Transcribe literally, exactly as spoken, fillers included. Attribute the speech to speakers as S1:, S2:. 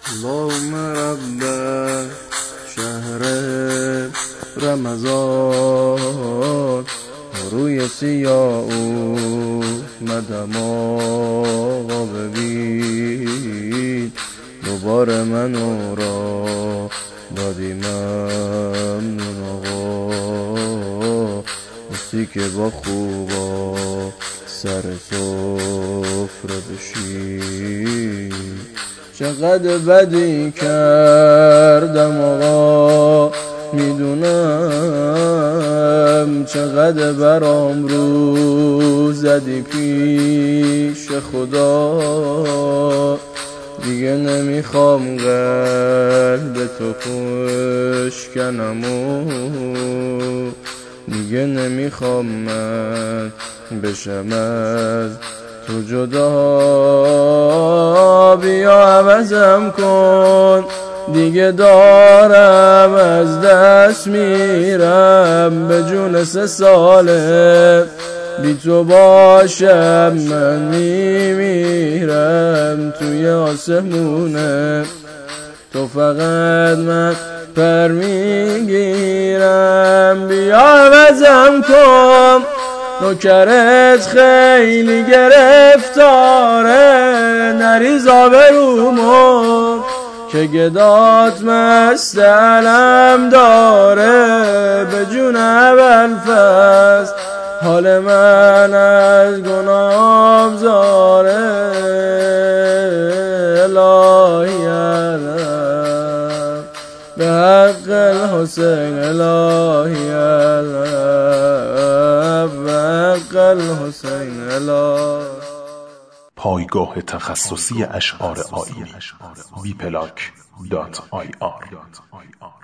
S1: اللهم رب شهر رمضان روی سیاه اومدم آقا ببین دوباره منو را دادی ممنون آقا مستی که با خوبا سر سفره بشی چقدر بدی کردم آقا میدونم چقدر برام رو زدی پیش خدا دیگه نمیخوام قلب تو بشکنم و دیگه نمیخوام من بشم از تو جدا بیا عوضم کن دیگه دارم از دست میرم به جون سه ساله بی تو باشم من میمیرم توی آسمونه تو فقط من پر میگیرم بیا عوضم کن نوکرت خیلی گرفتاره نریز آبرومو که گدات مست علم داره به جون اول فصل حال من از گناهم زاره الهی علم به حق الحسین الهی علم به حق الحسین الهی.
S2: پایگاه تخصصی اشعار آیینی بی پلاک دات آی آر